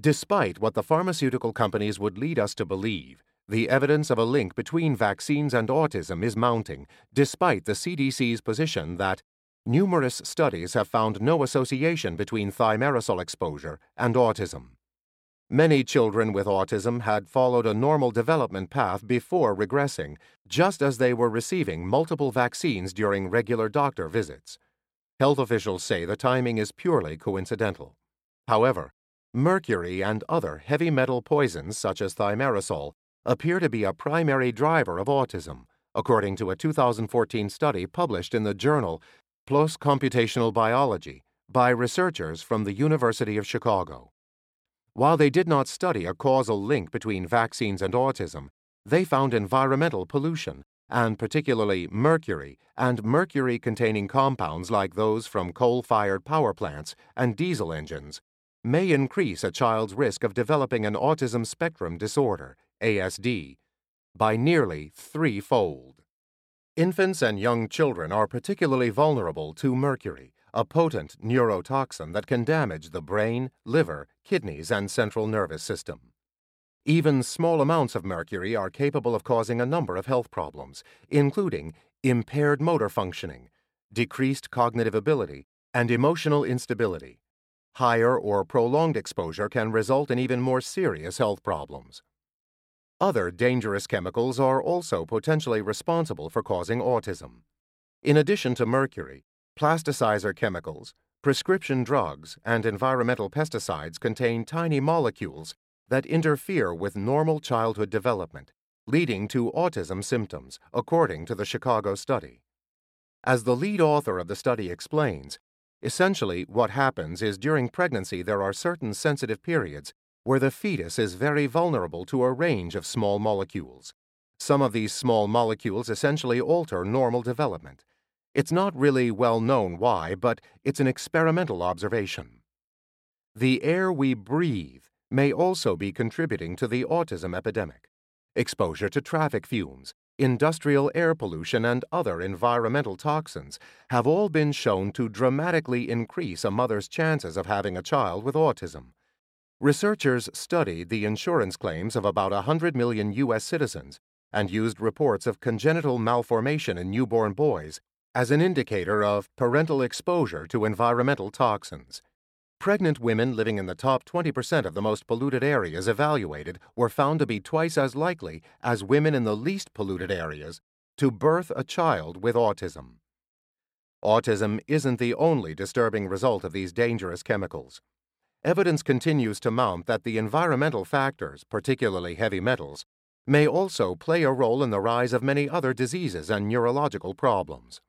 Despite what the pharmaceutical companies would lead us to believe, the evidence of a link between vaccines and autism is mounting, despite the CDC's position that numerous studies have found no association between thimerosal exposure and autism. Many children with autism had followed a normal development path before regressing, just as they were receiving multiple vaccines during regular doctor visits. Health officials say the timing is purely coincidental. However, mercury and other heavy metal poisons such as thimerosal appear to be a primary driver of autism, according to a 2014 study published in the journal PLOS Computational Biology by researchers from the University of Chicago. While they did not study a causal link between vaccines and autism, they found environmental pollution, and particularly mercury and mercury-containing compounds like those from coal-fired power plants and diesel engines, may increase a child's risk of developing an autism spectrum disorder, ASD, by nearly threefold. Infants and young children are particularly vulnerable to mercury, a potent neurotoxin that can damage the brain, liver, kidneys, and central nervous system. Even small amounts of mercury are capable of causing a number of health problems, including impaired motor functioning, decreased cognitive ability, and emotional instability. Higher or prolonged exposure can result in even more serious health problems. Other dangerous chemicals are also potentially responsible for causing autism. In addition to mercury, plasticizer chemicals, prescription drugs, and environmental pesticides contain tiny molecules that interfere with normal childhood development, leading to autism symptoms, according to the Chicago study. As the lead author of the study explains, essentially what happens is during pregnancy there are certain sensitive periods where the fetus is very vulnerable to a range of small molecules. Some of these small molecules essentially alter normal development. It's not really well known why, but it's an experimental observation. The air we breathe may also be contributing to the autism epidemic. Exposure to traffic fumes, industrial air pollution, and other environmental toxins have all been shown to dramatically increase a mother's chances of having a child with autism. Researchers studied the insurance claims of about 100 million U.S. citizens and used reports of congenital malformation in newborn boys as an indicator of parental exposure to environmental toxins. Pregnant women living in the top 20% of the most polluted areas evaluated were found to be twice as likely as women in the least polluted areas to birth a child with autism. Autism isn't the only disturbing result of these dangerous chemicals. Evidence continues to mount that the environmental factors, particularly heavy metals, may also play a role in the rise of many other diseases and neurological problems.